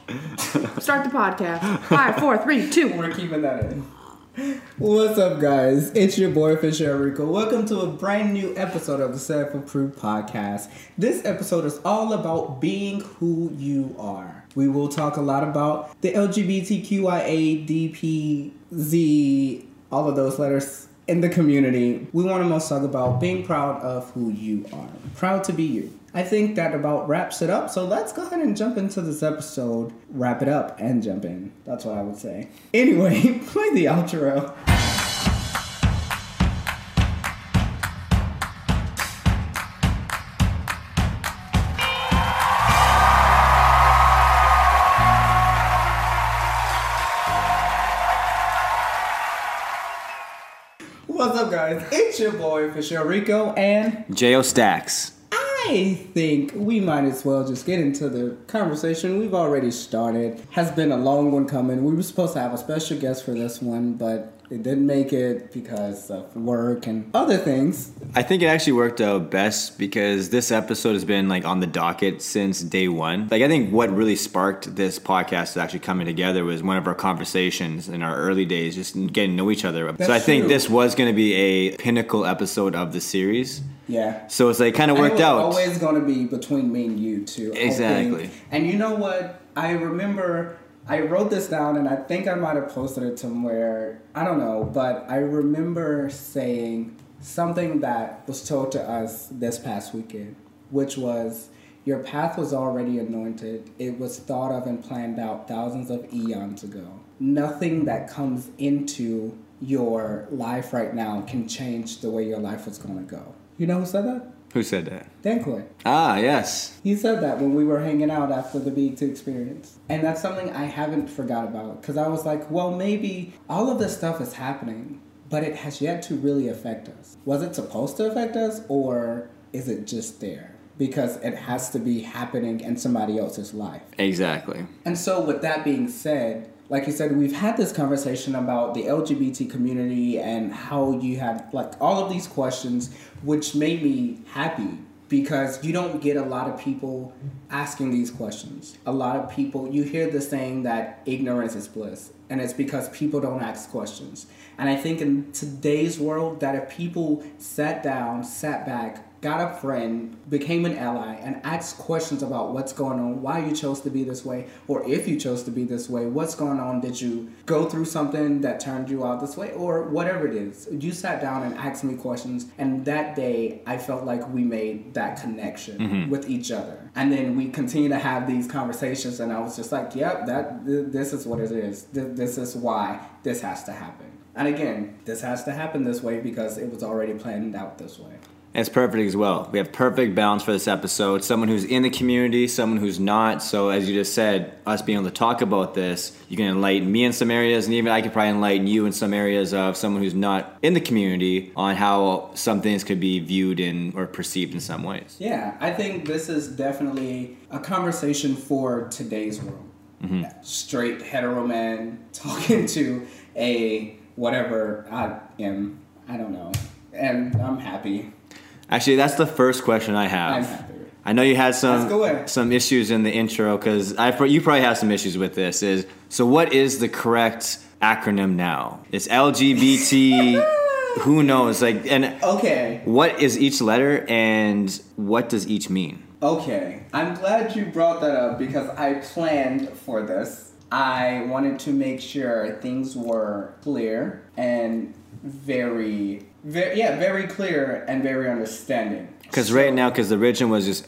Start the podcast. 5, 4, 3, 2. We're keeping that in. What's up, guys? It's your boy, Fisher Rico. Welcome to a brand new episode of the Self-Improved Podcast. This episode is all about being who you are. We will talk a lot about the LGBTQIA, DPZ, all of those letters in the community. We want to most talk about being proud of who you are. Proud to be you. I think that about wraps it up. So let's go ahead and jump into this episode. Wrap it up and jump in. That's what I would say. Anyway, play the outro. What's up, guys? It's your boy, Fisher Rico, and J.O. Stacks. I think we might as well just get into the conversation. We've already started. Has been a long one coming. We were supposed to have a special guest for this one, but it didn't make it because of work and other things. I think it actually worked out best because this episode has been on the docket since day one. I think what really sparked this podcast actually coming together was one of our conversations in our early days, just getting to know each other. That's so I think true. this was going to be a pinnacle episode of the series. Yeah. So it's kind of worked out. It's always going to be between me and you two. Exactly. And you know what? I remember I wrote this down and I think I might have posted it somewhere. I don't know. But I remember saying something that was told to us this past weekend, which was, your path was already anointed. It was thought of and planned out thousands of eons ago. Nothing that comes into your life right now can change the way your life was going to go. You know who said that? Who said that? Dan Coy. Ah, yes. He said that when we were hanging out after the BET experience. And that's something I haven't forgot about. Because I was like, well, maybe all of this stuff is happening, but it has yet to really affect us. Was it supposed to affect us, or is it just there? Because it has to be happening in somebody else's life. Exactly. And so with that being said, like you said, we've had this conversation about the LGBT community and how you had all of these questions, which made me happy because you don't get a lot of people asking these questions. A lot of people, you hear the saying that ignorance is bliss, and it's because people don't ask questions. And I think in today's world that if people sat down, sat back, got a friend, became an ally, and asked questions about what's going on, why you chose to be this way, or if you chose to be this way, what's going on, did you go through something that turned you out this way, or whatever it is. You sat down and asked me questions, and that day I felt like we made that connection with each other. And then we continue to have these conversations, and I was just like, yep, this is what it is. This is why this has to happen. And again, this has to happen this way because it was already planned out this way. It's perfect as well. We have perfect balance for this episode. Someone who's in the community, someone who's not. So as you just said, us being able to talk about this, you can enlighten me in some areas, and even I could probably enlighten you in some areas of someone who's not in the community on how some things could be viewed or perceived in some ways. Yeah, I think this is definitely a conversation for today's world. Mm-hmm. Straight hetero man talking to a whatever I am. I don't know. And I'm happy. Actually, that's the first question I have. I'm happy. I know you had some issues in the intro because you probably have some issues with this. So what is the correct acronym now? It's LGBT. Who knows? Okay. What is each letter and what does each mean? Okay. I'm glad you brought that up because I planned for this. I wanted to make sure things were clear and very clear and very understanding. Because the original was just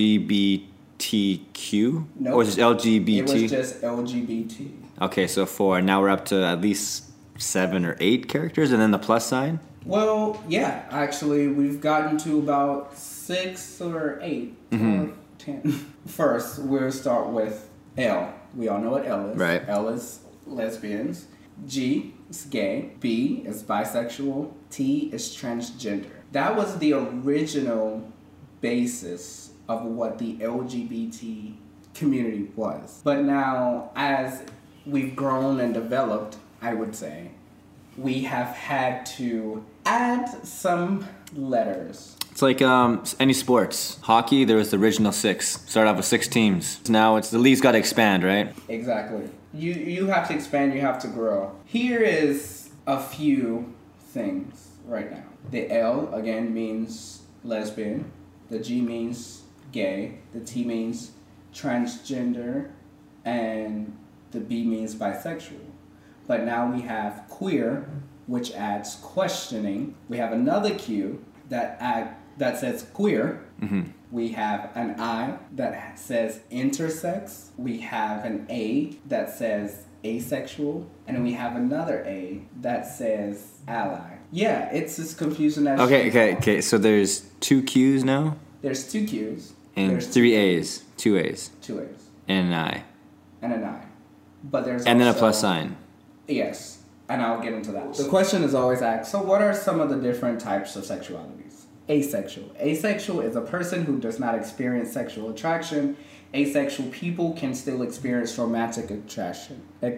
LGBTQ? Nope. Or just LGBT? It was just LGBT. Okay, so 4. Now we're up to at least 7 or 8 characters, and then the plus sign? Well, yeah. Actually, we've gotten to about 6 or 8 or 10. First, we'll start with L. We all know what L is. Right. L is lesbians. G is gay. B is bisexual. T is transgender. That was the original basis of what the LGBT community was. But now, as we've grown and developed, I would say, we have had to add some letters It's like any sports. Hockey, there was the original 6. Started off with 6 teams. Now the league's got to expand, right? Exactly. You have to expand, you have to grow. Here is a few things right now. The L, again, means lesbian. The G means gay. The T means transgender. And the B means bisexual. But now we have queer, which adds questioning. We have another Q that says queer. Mm-hmm. We have an I that says intersex. We have an A that says asexual. And we have another A that says ally. Yeah, it's as confusing as... Okay. So there's 2 Qs now? There's 2 Qs. And there's 3 A's. 2 A's. 2 A's. And an I. And an I. But there's and also, then a plus sign. Yes. And I'll get into that. The question is always asked, so what are some of the different types of sexualities? Asexual. Asexual is a person who does not experience sexual attraction. Asexual people can still experience romantic attraction.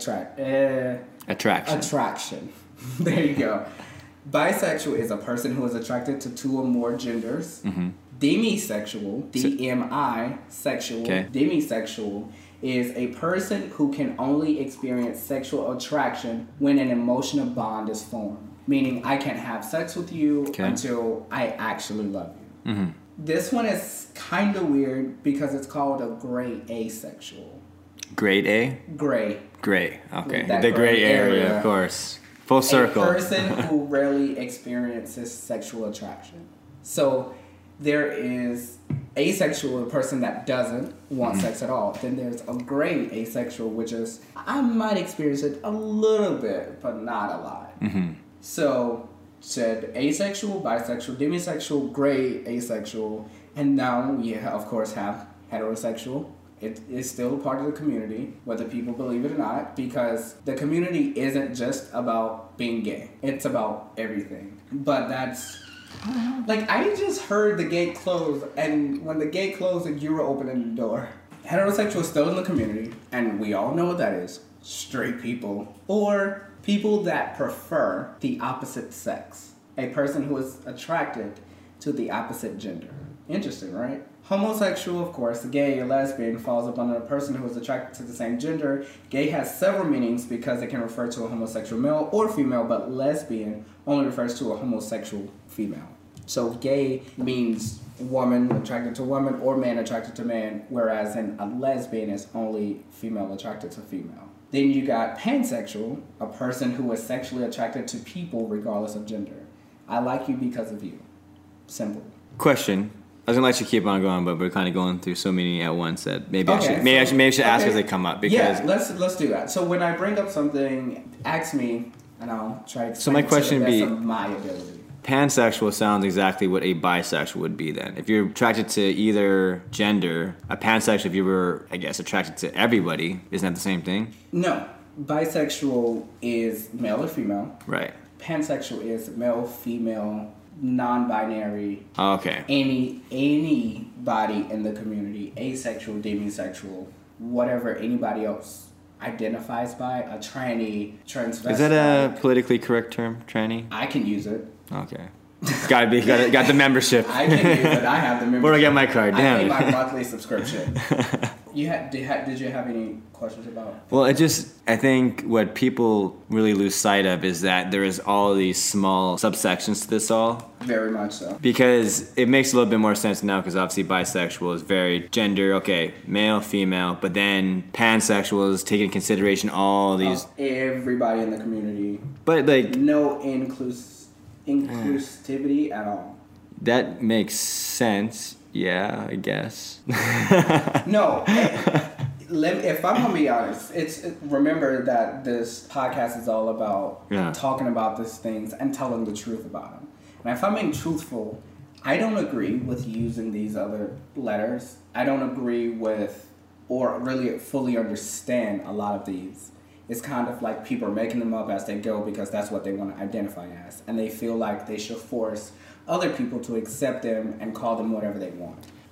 Attraction. There you go. Bisexual is a person who is attracted to 2 or more genders. Mm-hmm. Demisexual, D-M-I, sexual, okay. Demisexual is a person who can only experience sexual attraction when an emotional bond is formed. Meaning, I can't have sex with you until I actually love you. Mm-hmm. This one is kind of weird because it's called a gray asexual. Grade A? Gray. Gray, okay. The gray area, of course. Full circle. A person who rarely experiences sexual attraction. So, there is asexual, a person that doesn't want sex at all. Then there's a gray asexual, which is, I might experience it a little bit, but not a lot. Mm-hmm. So, said asexual, bisexual, demisexual, gray asexual, and now we, of course, have heterosexual. It is still a part of the community, whether people believe it or not, because the community isn't just about being gay. It's about everything. But that's... Like, I just heard the gate close, and when the gate closed, you were opening the door. Heterosexual is still in the community, and we all know what that is. Straight people. Or people that prefer the opposite sex. A person who is attracted to the opposite gender. Interesting, right? Homosexual, of course, gay or lesbian falls up under a person who is attracted to the same gender. Gay has several meanings because it can refer to a homosexual male or female, but lesbian only refers to a homosexual female. So gay means woman attracted to woman or man attracted to man, whereas a lesbian is only female attracted to female. Then you got pansexual, a person who is sexually attracted to people regardless of gender. I like you because of you. Simple. Question. I was gonna let you keep on going, but we're kind of going through so many at once that maybe I should ask as they come up. Because yeah, let's do that. So when I bring up something, ask me, and I'll try to explain so my question to the best be of my ability. Pansexual sounds exactly what a bisexual would be then. If you're attracted to either gender, a pansexual, if you were, I guess, attracted to everybody, isn't that the same thing? No. Bisexual is male or female. Right. Pansexual is male, female, non-binary. Oh, okay. Anybody in the community, asexual, demisexual, whatever anybody else identifies by, a tranny, transvestite. Is that a politically correct term, tranny? I can use it. Okay. Got the membership. I can use it. I have the membership. Where do I get my card? Damn. I pay my monthly subscription. Did you have any questions about? Well, I think what people really lose sight of is that there is all these small subsections to this all. Very much so. Because it makes a little bit more sense now, because obviously bisexual is very gender, okay, male, female, but then pansexual is taking into consideration all these... everybody in the community. But like... No inclusivity at all. That makes sense. Yeah, I guess. No. If I'm going to be honest, remember that this podcast is all about talking about these things and telling the truth about them. And if I'm being truthful, I don't agree with using these other letters. I don't agree with or really fully understand a lot of these. It's kind of like people are making them up as they go because that's what they want to identify as. And they feel like they should force other people to accept them and call them whatever they want.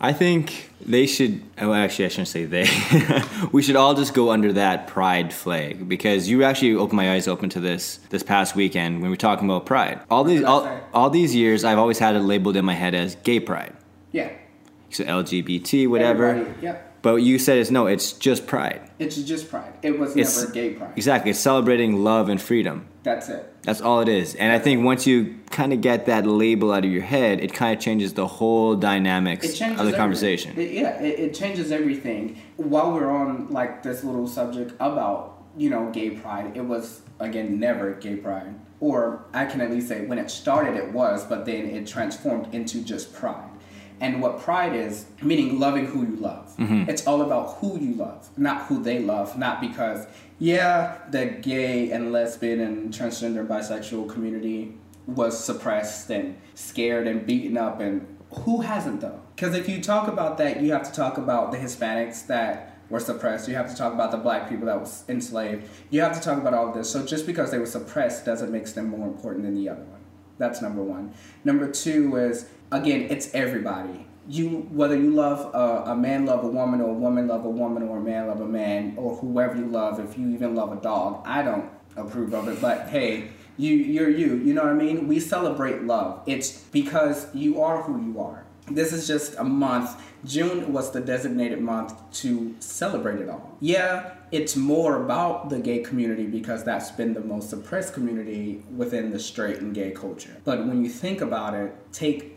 I think they should. Well, actually, I shouldn't say they. We should all just go under that pride flag, because you actually opened my eyes open to this past weekend when we were talking about pride. All these years, I've always had it labeled in my head as gay pride. Yeah. So LGBT, whatever. Everybody, yep. But you said it's just pride. It's just pride. It was never gay pride. Exactly. It's celebrating love and freedom. That's it. That's all it is. And I think once you kind of get that label out of your head, it kind of changes the whole dynamics of the conversation. It changes everything. While we're on like this little subject about, gay pride, it was, again, never gay pride. Or I can at least say when it started it was, but then it transformed into just pride. And what pride is, meaning loving who you love. Mm-hmm. It's all about who you love, not who they love. Not because, the gay and lesbian and transgender bisexual community was suppressed and scared and beaten up. And who hasn't, though? Because if you talk about that, you have to talk about the Hispanics that were suppressed. You have to talk about the black people that was enslaved. You have to talk about all of this. So just because they were suppressed doesn't make them more important than the other one. That's number one. Number two is, again, it's everybody. Whether you love a man love a woman, or a woman love a woman, or a man love a man, or whoever you love, if you even love a dog, I don't approve of it, but hey, you're you know what I mean? We celebrate love. It's because you are who you are. This is just a month. June was the designated month to celebrate it all. Yeah, it's more about the gay community because that's been the most suppressed community within the straight and gay culture. But when you think about it, take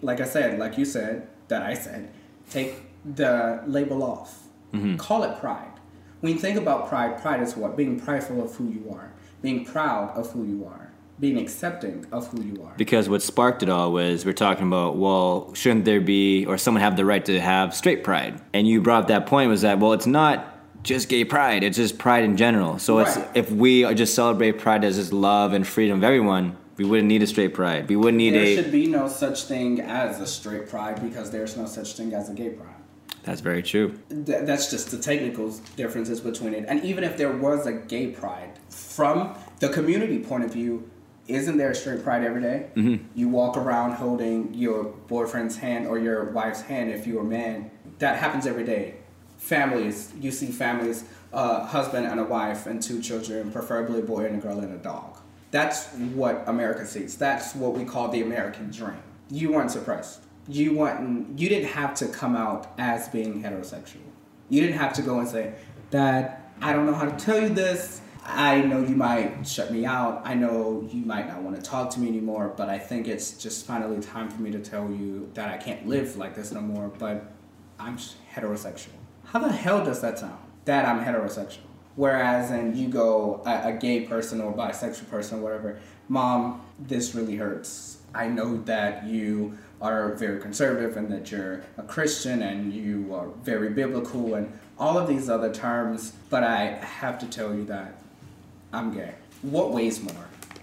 the label off. Mm-hmm. Call it pride. When you think about pride, pride is what? Being prideful of who you are. Being proud of who you are. Being accepting of who you are. Because what sparked it all was we're talking about, well, shouldn't there be, or someone have the right to have straight pride? And you brought up that point was that, well, it's not just gay pride, it's just pride in general. So right. If we just celebrate pride as just love and freedom of everyone, we wouldn't need a straight pride. We wouldn't need There should be no such thing as a straight pride because there's no such thing as a gay pride. That's very true. That's just the technical differences between it. And even if there was a gay pride, from the community point of view, isn't there a straight pride every day? Mm-hmm. You walk around holding your boyfriend's hand or your wife's hand if you're a man. That happens every day. Families, you see families, husband and a wife and 2 children, preferably a boy and a girl and a dog. That's what America sees. That's what we call the American dream. You weren't suppressed. You didn't have to come out as being heterosexual. You didn't have to go and say, Dad, I don't know how to tell you this. I know you might shut me out. I know you might not want to talk to me anymore, but I think it's just finally time for me to tell you that I can't live like this no more, but I'm heterosexual. How the hell does that sound? That I'm heterosexual. Whereas, and you go, a gay person or bisexual person or whatever, Mom, this really hurts. I know that you are very conservative and that you're a Christian and you are very biblical and all of these other terms, but I have to tell you that I'm gay. What weighs more?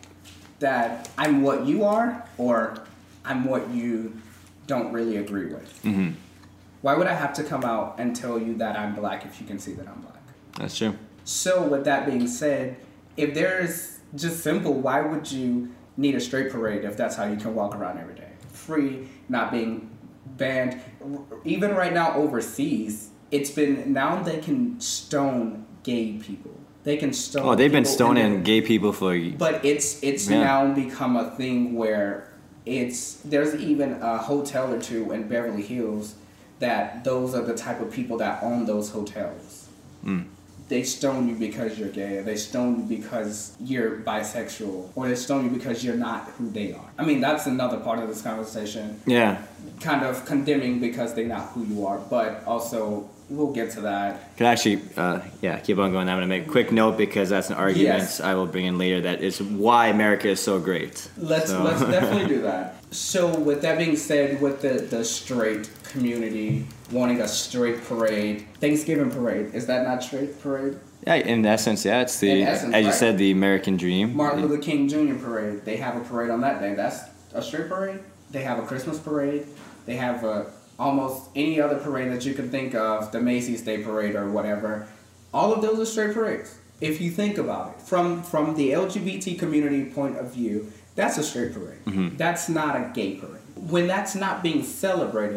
That I'm what you are, or I'm what you don't really agree with? Mm-hmm. Why would I have to come out and tell you that I'm black if you can see that I'm black? That's true. So with that being said, if there's just simple, why would you need a straight parade if that's how you can walk around every day? Free, not being banned. Even right now overseas, it's been, now they can stone gay people. They can stone. Oh, they've been stoning gay people for. But it's now become a thing where there's even a hotel or two in Beverly Hills that those are the type of people that own those hotels. Mm. They stone you because you're gay, or they stone you because you're bisexual, or they stone you because you're not who they are. I mean, that's another part of this conversation. Yeah. Kind of condemning because they're not who you are, but also we'll get to that. Could actually, keep on going. I'm going to make a quick note because that's an argument I will bring in later. That is why America is so great. Let's definitely do that. So with that being said, with the straight community wanting a straight parade, Thanksgiving parade, is that not straight parade? Yeah, in essence, yeah. It's as you said, the American dream. Martin Luther King Jr. parade. They have a parade on that day. That's a straight parade. They have a Christmas parade. They have almost any other parade that you can think of, the Macy's Day Parade or whatever. All of those are straight parades. If you think about it, from the LGBT community point of view, that's a straight parade. Mm-hmm. That's not a gay parade. When that's not being celebrated,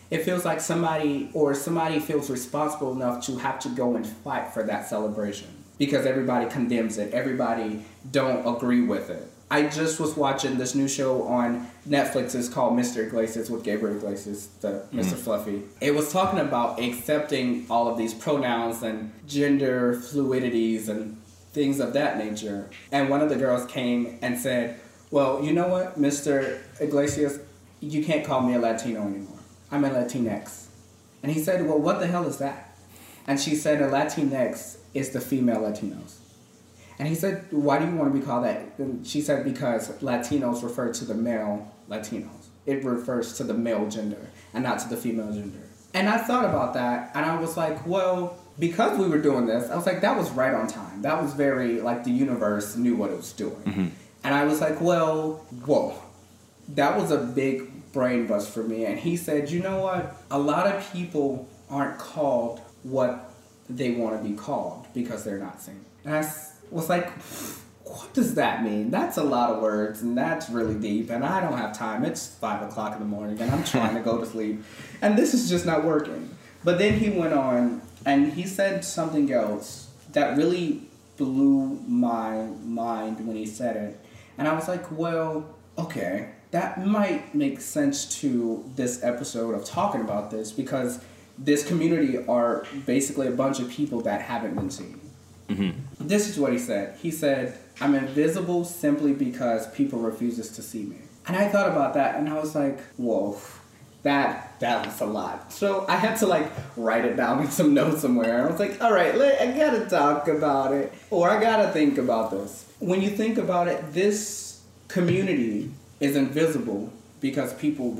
it feels like somebody feels responsible enough to have to go and fight for that celebration because everybody condemns it. Everybody don't agree with it. I just was watching this new show on Netflix. It's called Mr. Iglesias with Gabriel Iglesias, the Mr. Fluffy. It was talking about accepting all of these pronouns and gender fluidities and things of that nature. And one of the girls came and said, well, you know what, Mr. Iglesias, you can't call me a Latino anymore. I'm a Latinx. And he said, well, what the hell is that? And she said, a Latinx is the female Latinos. And he said, why do you want to be called that? And she said, because Latinos refer to the male Latinos. It refers to the male gender and not to the female gender. And I thought about that, and I was like, well, because we were doing this, I was like, that was right on time. That was very, like, the universe knew what it was doing. Mm-hmm. And I was like, well, whoa. That was a big brain bust for me. And he said, you know what? A lot of people aren't called what they want to be called because they're not seen. And I was like, what does that mean? That's a lot of words, and that's really deep, and I don't have time. It's 5 o'clock in the morning, and I'm trying to go to sleep, and this is just not working. But then he went on, and he said something else that really blew my mind when he said it. And I was like, well, okay, that might make sense to this episode of talking about this, because this community are basically a bunch of people that haven't been seen. Mm-hmm. This is what he said. He said, I'm invisible simply because people refuses to see me. And I thought about that, and I was like, whoa, that was a lot. So I had to, like, write it down in some notes somewhere. And I was like, all right, I gotta talk about it, or I gotta think about this. When you think about it, this community is invisible because people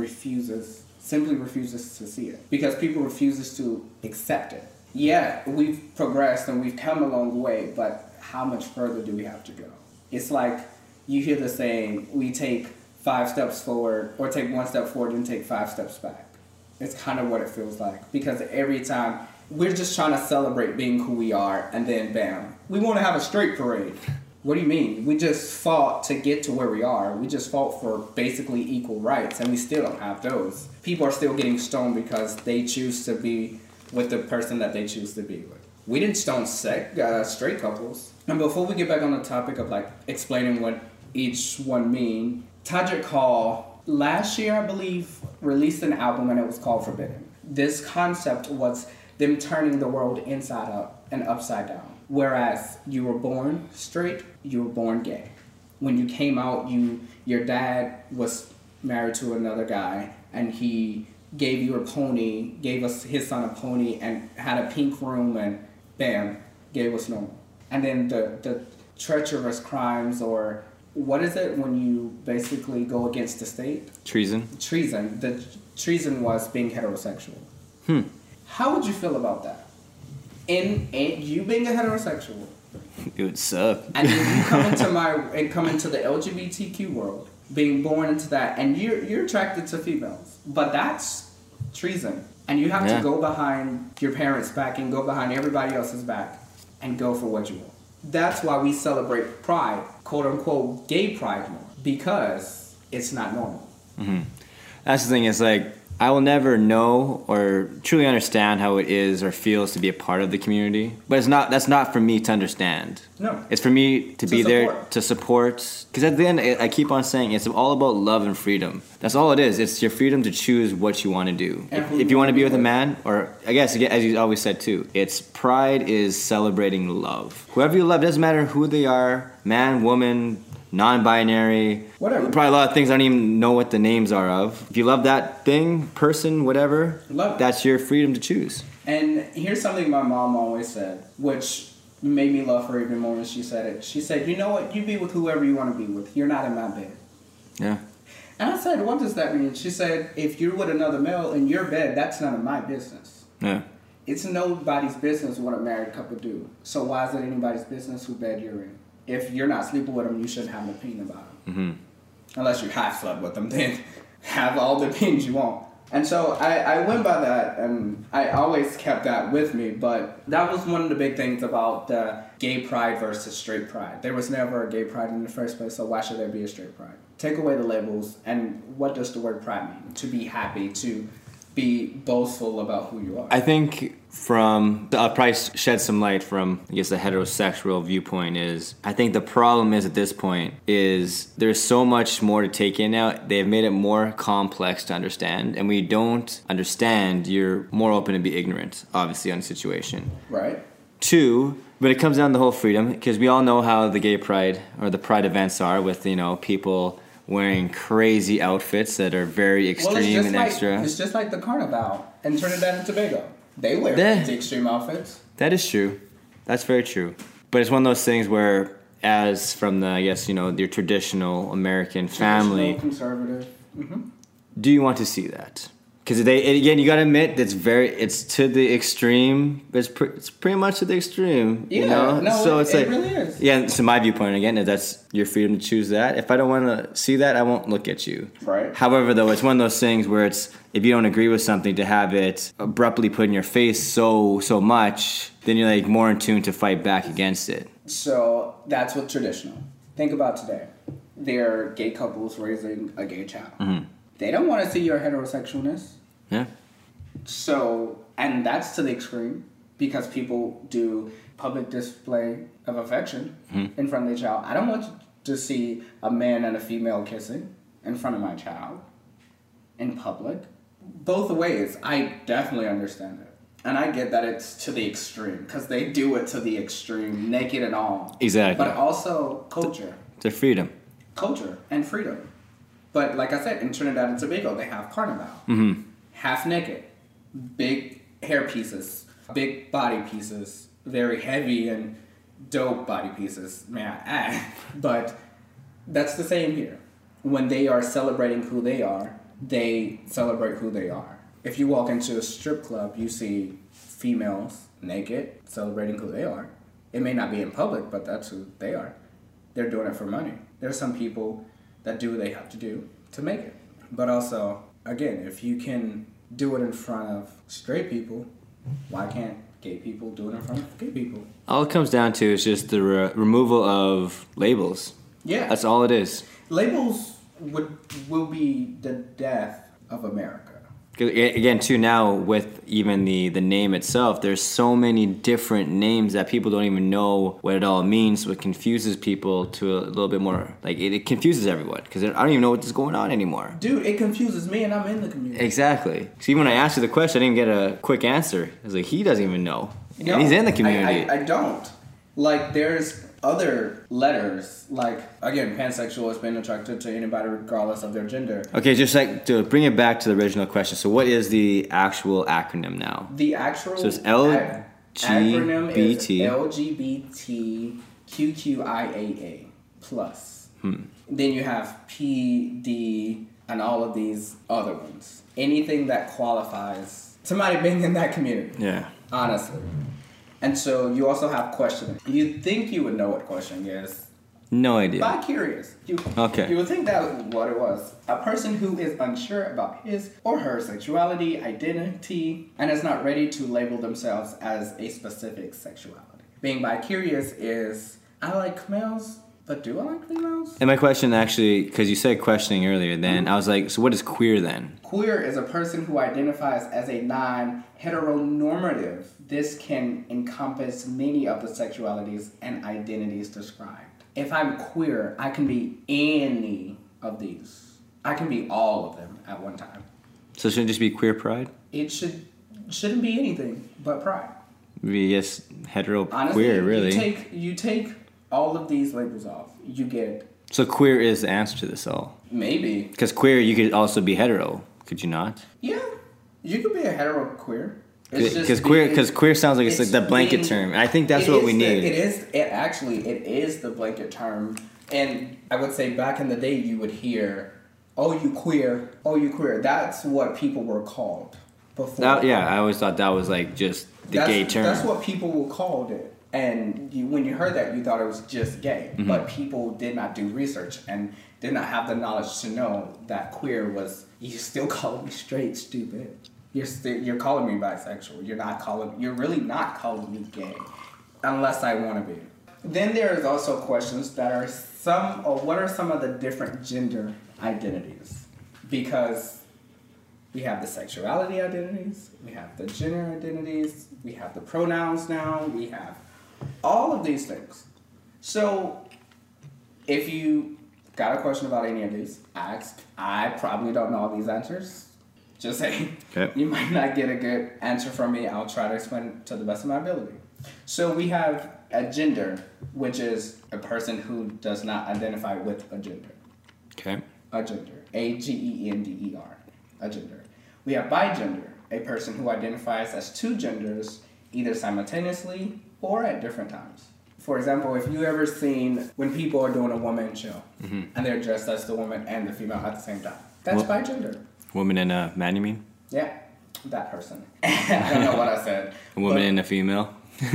simply refuses to see it. Because people refuses to accept it. Yeah, we've progressed and we've come a long way, but how much further do we have to go? It's like you hear the saying, we take 5 steps forward, or take 1 step forward and take 5 steps back. It's kind of what it feels like, because every time we're just trying to celebrate being who we are, and then bam, we want to have a straight parade. What do you mean? We just fought to get to where we are. We just fought for basically equal rights, and we still don't have those. People are still getting stoned because they choose to be with the person that they choose to be with. We didn't stone straight couples. And before we get back on the topic of, like, explaining what each one mean, Todrick Hall, last year, I believe, released an album, and it was called Forbidden. This concept was them turning the world inside out and upside down. Whereas you were born straight, you were born gay. When you came out, your dad was married to another guy, and he gave you a pony, gave us his son a pony, and had a pink room, and bam, gave us normal. And then the treacherous crimes, or what is it when you basically go against the state? Treason. The treason was being heterosexual. How would you feel about that? In you being a heterosexual, it would suck. And then you come into the LGBTQ world, being born into that, and you're attracted to females, but that's treason, and you have to go behind your parents' back and go behind everybody else's back and go for what you want. That's why we celebrate Pride, quote unquote, gay Pride more, because it's not normal. Mm-hmm. That's the thing. It's like, I will never know or truly understand how it is or feels to be a part of the community. But that's not for me to understand. No. It's for me to be there to support. Because at the end, I keep on saying, it's all about love and freedom. That's all it is. It's your freedom to choose what you want to do. If you want to be with a man, or I guess, as you always said too, it's Pride is celebrating love. Whoever you love, doesn't matter who they are, man, woman, non-binary, whatever. Probably a lot of things I don't even know what the names are of. If you love that thing, person, whatever, that's your freedom to choose. And here's something my mom always said, which made me love her even more when she said it. She said, you know what, you be with whoever you want to be with. You're not in my bed. Yeah. And I said, what does that mean? She said, if you're with another male in your bed, that's none of my business. Yeah. It's nobody's business what a married couple do. So why is it anybody's business who bed you're in? If you're not sleeping with them, you shouldn't have an opinion about them. Mm-hmm. Unless you half slept with them, then have all the opinions you want. And so I went by that, and I always kept that with me. But that was one of the big things about the gay pride versus straight pride. There was never a gay pride in the first place, so why should there be a straight pride? Take away the labels, and what does the word pride mean? To be happy, to be boastful about who you are. I think I'll probably shed some light from, I guess, the heterosexual viewpoint is, I think the problem is at this point is there's so much more to take in now. They've made it more complex to understand. And when you don't understand, you're more open to be ignorant, obviously, on the situation. Right. 2, but it comes down to the whole freedom, because we all know how the gay pride or the pride events are with, people wearing crazy outfits that are very extreme and extra. It's just like the Carnival in Trinidad and Tobago. They wear the extreme outfits. That is true. That's very true. But it's one of those things where, as from the, I guess, your traditional American family, conservative. Mm-hmm. Do you want to see that? Because again, you got to admit it's to the extreme. It's pretty much to the extreme. Yeah, no, so it really is. Yeah, so my viewpoint again is that's your freedom to choose that. If I don't want to see that, I won't look at you. Right. However, though, it's one of those things where it's if you don't agree with something, to have it abruptly put in your face so much, then you're like more in tune to fight back against it. So that's what's traditional. Think about today. There are gay couples raising a gay child. Mm-hmm. They don't want to see your heterosexualness. Yeah. So, and that's to the extreme, because people do public display of affection in front of their child. I don't want to see a man and a female kissing in front of my child in public. Both ways, I definitely understand it. And I get that it's to the extreme, because they do it to the extreme, naked and all. Exactly. But also culture. The freedom. Culture and freedom. But like I said, in Trinidad and Tobago, they have Carnival. Mm-hmm. Half naked, big hair pieces, big body pieces, very heavy and dope body pieces, may I add. But that's the same here. When they are celebrating who they are, they celebrate who they are. If you walk into a strip club, you see females naked, celebrating who they are. It may not be in public, but that's who they are. They're doing it for money. There are some people that do what they have to do to make it. But also, again, if you can do it in front of straight people, why can't gay people do it in front of gay people? All it comes down to is just the removal of labels. Yeah. That's all it is. Labels will be the death of America. Again, too, now with even the name itself, there's so many different names that people don't even know what it all means, so it confuses people to a little bit more, like, it confuses everyone, because I don't even know what's going on anymore. Dude, it confuses me, and I'm in the community. Exactly. See, when I asked you the question, I didn't get a quick answer. I was like, he doesn't even know. No, and he's in the community. I don't. Like, there's other letters, like, again, pansexual has been attracted to anybody regardless of their gender. Okay, just like to bring it back to the original question. So what is the actual acronym now? The actual acronym is LGBTQQIAA plus. Then you have PD and all of these other ones. Anything that qualifies somebody being in that community. Yeah. Honestly. And so you also have questioning. You'd think you would know what questioning is. No idea. Bi-curious. You would think that was what it was. A person who is unsure about his or her sexuality, identity, and is not ready to label themselves as a specific sexuality. Being bi-curious is, I like males, but do I like females? And my question actually, because you said questioning earlier, then I was like, so what is queer then? Queer is a person who identifies as a non-heteronormative. This can encompass many of the sexualities and identities described. If I'm queer, I can be any of these. I can be all of them at one time. So it shouldn't just be queer pride? It shouldn't be anything but pride. Maybe yes, hetero Honestly, queer, really. You take all of these labels off. You get... So queer is the answer to this all? Maybe. Because queer, you could also be hetero, could you not? Yeah, you could be a hetero queer. Because queer sounds like it's like the blanket term. I think that's what we need. It is the blanket term. And I would say back in the day you would hear, oh, you queer. That's what people were called before. I always thought that was like just the gay term. That's what people were called it. And when you heard that, you thought it was just gay. Mm-hmm. But people did not do research and did not have the knowledge to know that queer was, you still calling me straight, stupid. You're calling me bisexual. You're really not calling me gay. Unless I want to be. Then there is also questions that are what are some of the different gender identities? Because We have the sexuality identities. We have the gender identities. We have the pronouns now. We have all of these things. So if you got a question about any of these, ask. I probably don't know all these answers. Just saying. Okay. You might not get a good answer from me. I'll try to explain it to the best of my ability. So we have a gender, which is a person who does not identify with a gender. Okay. A gender. A-G-E-N-D-E-R. A gender. We have bigender, a person who identifies as two genders, either simultaneously or at different times. For example, if you ever seen when people are doing a one-man show, and they're dressed as the woman and the female at the same time. That's bigender. Woman and a man, you mean? Yeah, that person. I don't know what I said. A woman and a female?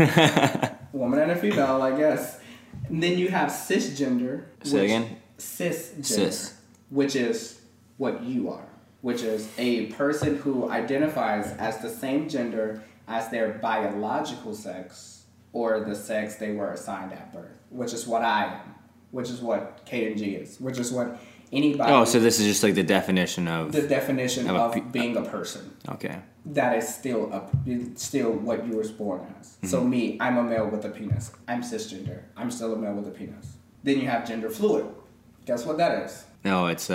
Woman and a female, I guess. And then you have cisgender. Say again? Cisgender. Cis. Which is what you are. Which is a person who identifies as the same gender as their biological sex or the sex they were assigned at birth. Which is what I am. Which is what K and G is. Which is what anybody... Oh, so this is just like the definition of... The definition of being a person. Okay. That is still what you were born as. So me, I'm a male with a penis. I'm cisgender. I'm still a male with a penis. Then you have gender fluid. Guess what that is? No, it's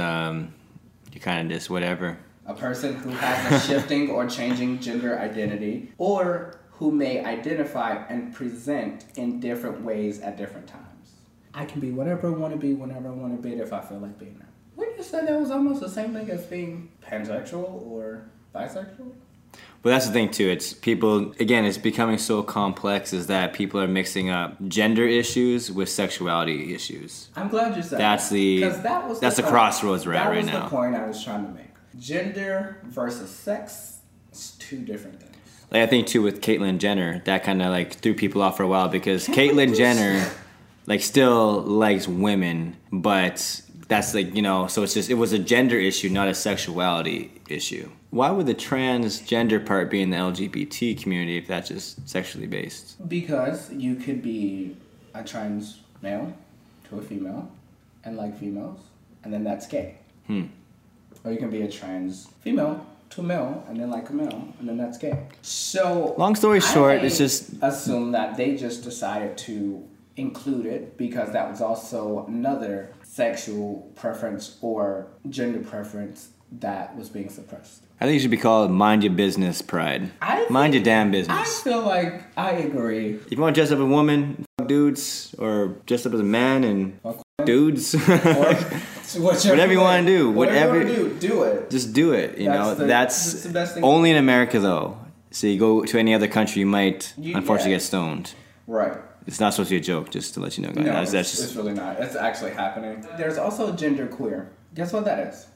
you kind of just whatever. A person who has a shifting or changing gender identity, or who may identify and present in different ways at different times. I can be whatever I want to be whenever I want to be if I feel like being that. Wouldn't you say that was almost the same thing as being pansexual or bisexual? But that's the thing too. It's people again. It's becoming so complex. Is that people are mixing up gender issues with sexuality issues. I'm glad you said that's that. the 'Cause that was that's the point. crossroads we're at right That now. was the point I was trying to make. Gender versus sex is two different things. Like I think too with Caitlyn Jenner, that kind of like threw people off for a while because Caitlyn Jenner, like, still likes women, but that's like, you know, so it was a gender issue, not a sexuality issue. Why would the transgender part be in the LGBT community if that's just sexually based? Because you could be a trans male to a female and like females, and then that's gay. Or you can be a trans female to a male and then like a male, and then that's gay. So Long story short, I it's just... assume that they just decided to include it because that was also another sexual preference or gender preference that was being suppressed. I think it should be called Mind Your Business Pride. Mind your damn I business. feel like I agree. If you want to dress up as a woman, fuck dudes, or dress up as a man and Fuck dudes, Or whatever you want to do, whatever you want to do it. just do it. You know, That's the best thing. only in America though. So you go to any other country, you might Yeah. unfortunately get stoned. Right. It's not supposed to be a joke, just to let you know, guys. No, that's it's just really not. It's actually happening. There's also gender queer. Guess what that is?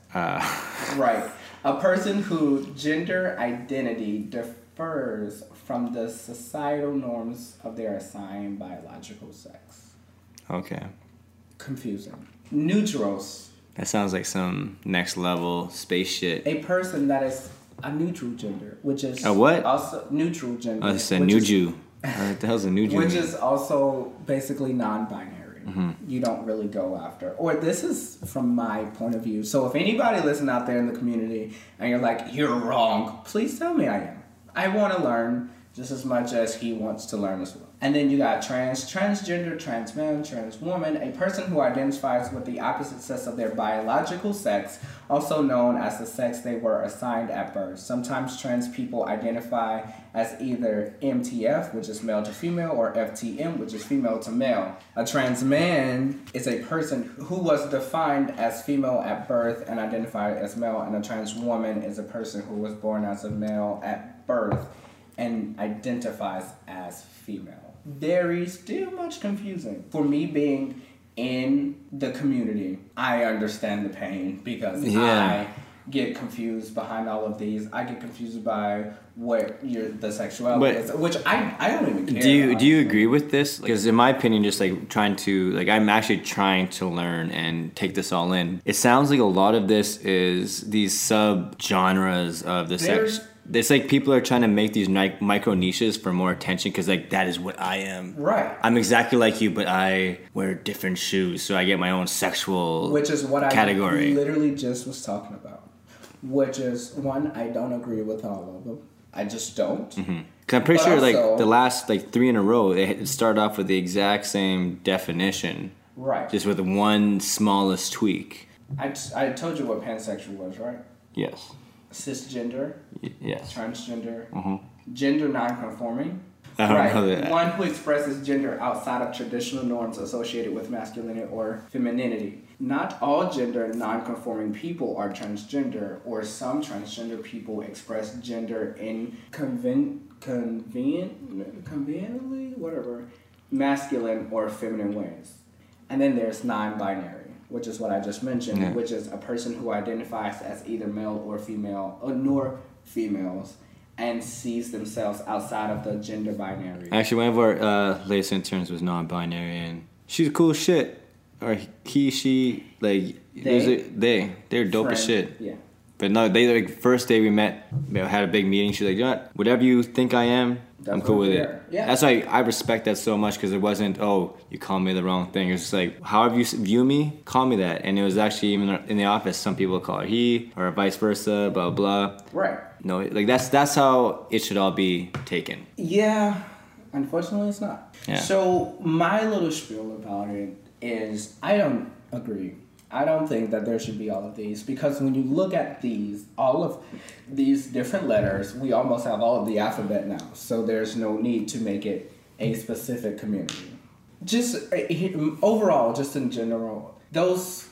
Right. A person whose gender identity differs from the societal norms of their assigned biological sex. okay. Confusing. Neutros. That sounds like some next level space shit. A person that is a neutral gender, which is A what? Also neutral gender. Oh, it's a which new is- Jew. What the hell's a new Jew? Which is also basically non-binary. You don't really go after. Or this is from my point of view. So if anybody listening out there in the community and you're like, you're wrong, please tell me I am. I want to learn just as much as he wants to learn as well. And then you got transgender, trans man, trans woman, a person who identifies with the opposite sex of their biological sex, also known as the sex they were assigned at birth. Sometimes trans people identify as either MTF, which is male to female, or FTM, which is female to male. A trans man is a person who was defined as female at birth and identified as male, and a trans woman is a person who was born as a male at birth and identifies as female. Very still much confusing. For me being in the community, I understand the pain because I get confused behind all of these. I get confused by what the sexuality is, which I don't even care. Do you agree with this? Because in my opinion, just like I'm actually trying to learn and take this all in. It sounds like a lot of this is these sub genres of the sex. It's like people are trying to make these micro niches for more attention because like that is what I am. Right. I'm exactly like you, but I wear different shoes, so I get my own sexual which is what category. I literally just was talking about. which is one, I don't agree with all of them. I just don't. Mm-hmm. Cause I'm pretty But sure like also- the last like 3 in a row, it started off with the exact same definition, Right. just with one smallest tweak. I told you what pansexual was, right? Yes. Cisgender, Yes. transgender, Mm-hmm. gender nonconforming. I don't know that. One who expresses gender outside of traditional norms associated with masculinity or femininity. Not all gender nonconforming people are transgender, or some transgender people express gender in conveniently, whatever, masculine or feminine ways. And then there's non-binary, which is what I just mentioned, Yeah. which is a person who identifies as either male or female, or nor females, and sees themselves outside of the gender binary. Actually, one of our latest interns was non-binary, and she's cool as shit. Or he, she, like they're dope as Friend. shit. Yeah. But no, they like first day we met, we had a big meeting. She's like, you know what? Whatever you think I am, I'm That's cool what with we it. are. Yeah. That's why I respect that so much, because it wasn't, oh, you called me the wrong thing. It's just like, however you view me, call me that. And it was actually even in the office, some people call her he, or vice versa, blah blah. Right. No, like that's how it should all be taken. Yeah. Unfortunately, it's not. Yeah. So my little spiel about it is, I don't agree. I don't think that there should be all of these, because when you look at all of these different letters, we almost have all of the alphabet now. So there's no need to make it a specific community. Just overall, just in general, those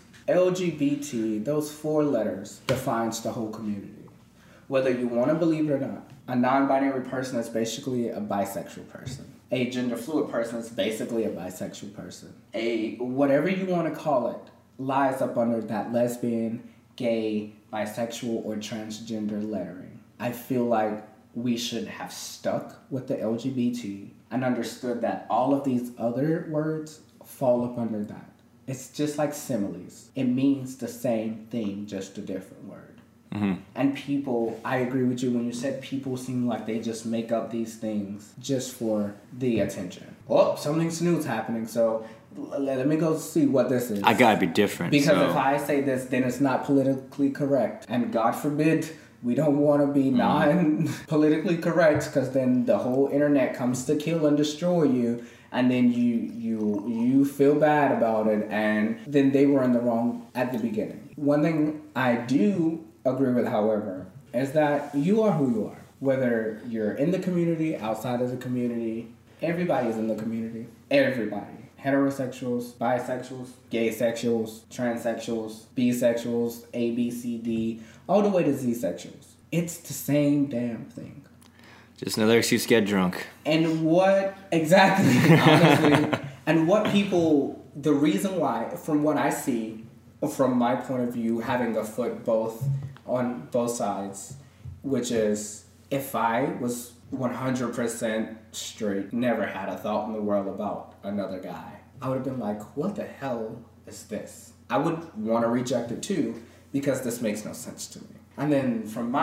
LGBT, those 4 letters defines the whole community. Whether you want to believe it or not. A non-binary person is basically a bisexual person. A gender fluid person is basically a bisexual person. A whatever you want to call it lies up under that lesbian, gay, bisexual, or transgender lettering. I feel like we should have stuck with the LGBT and understood that all of these other words fall up under that. It's just like similes. It means the same thing, just a different word. Mm-hmm. And people, I agree with you when you said people seem like they just make up these things just for the attention. Oh, something's new's happening, so let me go see what this is. I gotta be different. Because so. if I say this, then it's not politically correct. And God forbid, we don't want to be non-politically correct, because then the whole internet comes to kill and destroy you. And then you feel bad about it, and then they were in the wrong at the beginning. One thing I do agree with, however, is that you are who you are. Whether you're in the community, outside of the community, everybody's in the community. Everybody. Heterosexuals, bisexuals, gay sexuals, transsexuals, bisexuals, A, B, C, D, all the way to Z sexuals. It's the same damn thing. Just another excuse to get drunk. And what, exactly, honestly, and what people, the reason why, from what I see, from my point of view, having a foot on both sides, which is, if I was 100% straight, never had a thought in the world about another guy, I would have been like, what the hell is this? I would want to reject it too, because this makes no sense to me. And then from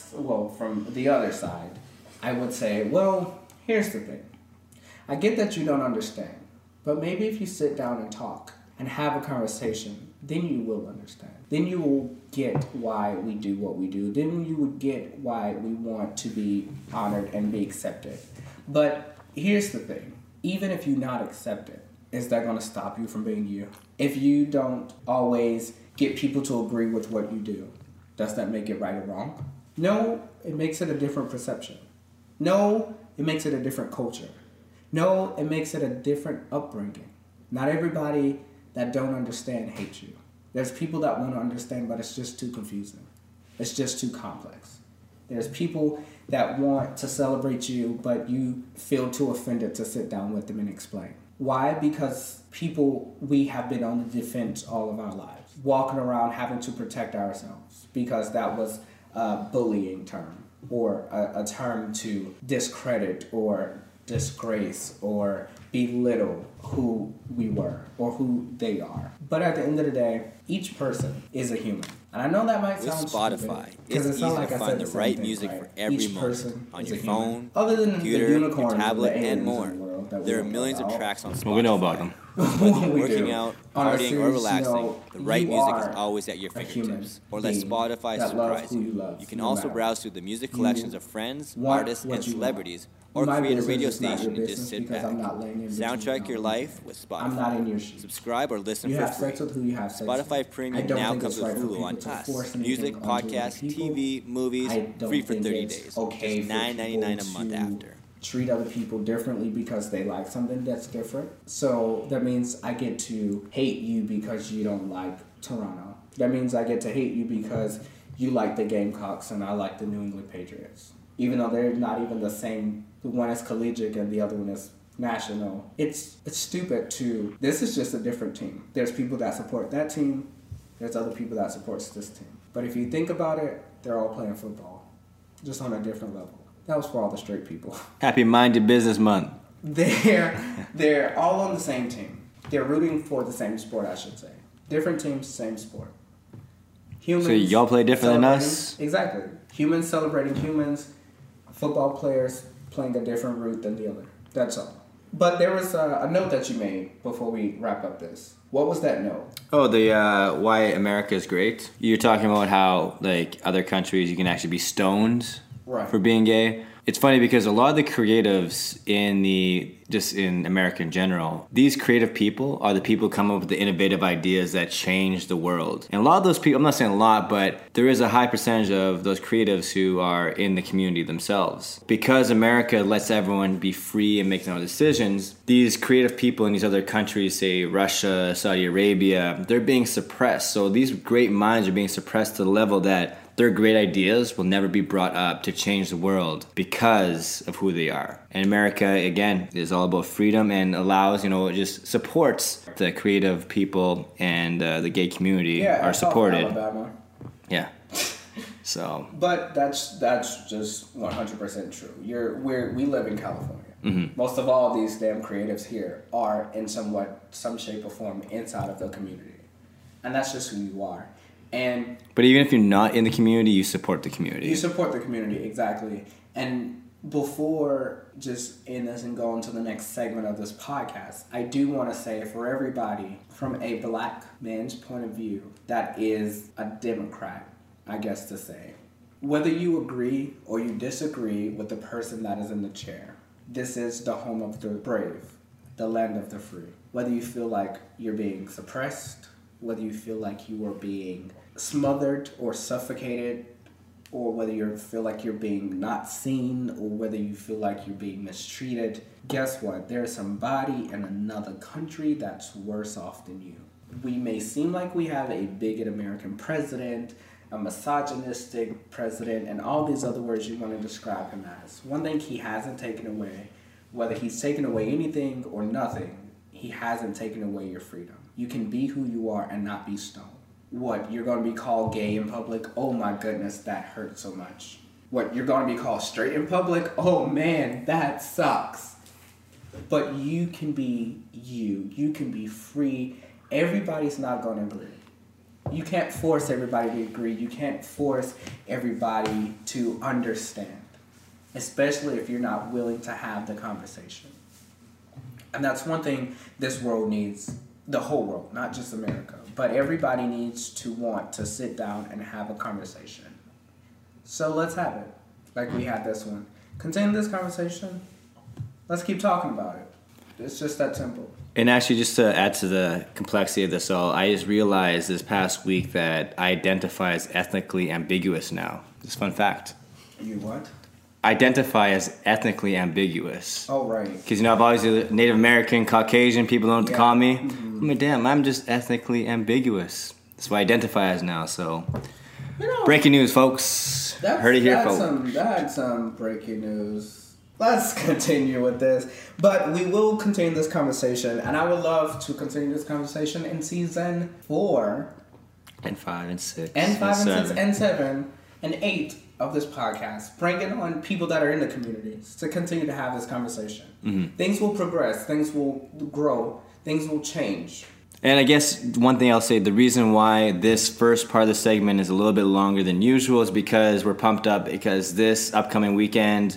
the other side, I would say, well, here's the thing. I get that you don't understand, but maybe if you sit down and talk and have a conversation, then you will understand. Then you will get why we do what we do. Then you would get why we want to be honored and be accepted. But here's the thing. Even if you're not accepted, is that going to stop you from being you? If you don't always get people to agree with what you do, does that make it right or wrong? No, it makes it a different perception. No, it makes it a different culture. No, it makes it a different upbringing. Not everybody that don't understand hates you. There's people that want to understand, but it's just too confusing. It's just too complex. There's people that want to celebrate you, but you feel too offended to sit down with them and explain. Why? Because we have been on the defense all of our lives, walking around having to protect ourselves, because that was a bullying term, or a term to discredit or disgrace or belittle who we were or who they are. But at the end of the day, each person is a human. And I know that might With sound Spotify, stupid, it's it easy sounds to like I find said the right thing, music right? for every Each moment person on is your a human. phone, Other than computer, the unicorns your tablet, and the and aliens more. of the world, world that There are we don't millions know of about. tracks on Spotify. Well, we know about them. Whether you're We working do. out, On a partying, serious or relaxing, note, the right you music is are always at your a human fingertips. Or let being Spotify that loves surprise who you. you love, You can no also matter. browse through the music You collections of friends, want artists, what and you want. celebrities, or My create a business radio is not your station and business just sit because back. I'm not laying in between Soundtrack your y'all. life with Spotify. I'm not in your shoes. Subscribe or listen You for have free. sex with who you have sex Spotify with. Premium I don't now think comes it's with right for Hulu people on to Pass. force anything Music, onto other podcasts, people. TV, movies, I don't free for think 30 it's days. okay Just for $9.99 a people month to after. treat other people differently because they like something that's different. So that means I get to hate you because you don't like Toronto. That means I get to hate you because you like the Gamecocks and I like the New England Patriots. Even though they're not even the same. One is collegiate and the other one is national. It's stupid to... This is just a different team. There's people that support that team. There's other people that supports this team. But if you think about it, they're all playing football. Just on a different level. That was for all the straight people. Happy Mind Your Business Month. They're all on the same team. They're rooting for the same sport, I should say. Different teams, same sport. Humans So y'all play different than celebrating- us? Exactly. Humans celebrating humans. Football players playing a different route than the other. That's all. But there was a note that you made before we wrap up this. What was that note? Oh, the why America is great. You're talking about how like other countries you can actually be stoned Right. for being gay. It's funny because a lot of the creatives in America in general, these creative people are the people who come up with the innovative ideas that change the world. And a lot of those people, I'm not saying a lot, but there is a high percentage of those creatives who are in the community themselves. Because America lets everyone be free and make their own decisions, these creative people in these other countries, say Russia, Saudi Arabia, they're being suppressed. So these great minds are being suppressed to the level that their great ideas will never be brought up to change the world because of who they are. And America, again, is all about freedom and allows, it just supports the creative people and the gay community are supported. Alabama. Yeah. So. But that's just 100% true. We live in California. Mm-hmm. Most of all these damn creatives here are in some shape or form inside of the community. And that's just who you are. But even if you're not in the community, you support the community. You support the community, exactly. And before just end this and go into the next segment of this podcast, I do want to say for everybody, from a black man's point of view, that is a Democrat, I guess to say. Whether you agree or you disagree with the person that is in the chair, this is the home of the brave, the land of the free. Whether you feel like you're being suppressed, whether you feel like you are being smothered or suffocated, or whether you feel like you're being not seen, or whether you feel like you're being mistreated, guess what? There's somebody in another country that's worse off than you. We may seem like we have a bigot American president, a misogynistic president, and all these other words you want to describe him as. One thing he hasn't taken away, whether he's taken away anything or nothing, he hasn't taken away your freedom. You can be who you are and not be stoned. What, you're going to be called gay in public? Oh my goodness, that hurts so much. What, you're going to be called straight in public? Oh man, that sucks. But you can be you. You can be free. Everybody's not going to agree. You can't force everybody to agree. You can't force everybody to understand. Especially if you're not willing to have the conversation. And that's one thing this world needs. The whole world, not just America. But everybody needs to want to sit down and have a conversation. So let's have it. Like we had this one. Continue this conversation. Let's keep talking about it. It's just that simple. And actually, just to add to the complexity of this all, I just realized this past week that I identify as ethnically ambiguous now. Just fun fact. You what? Identify as ethnically ambiguous. Oh, right. Because, I've always been Native American, Caucasian, people don't know what to call me. Mm-hmm. I mean, damn, I'm just ethnically ambiguous. That's what I identify as now, so. Breaking news, folks. Heard it here, folks. That's some breaking news. Let's continue with this. But we will continue this conversation, and I would love to continue this conversation in season 4. And 5 and 6. And 5 and 6 7. and 7 and 8 of this podcast, bringing on people that are in the communities to continue to have this conversation. Mm-hmm. Things will progress, things will grow, things will change. And I guess one thing I'll say, the reason why this first part of the segment is a little bit longer than usual is because we're pumped up because this upcoming weekend,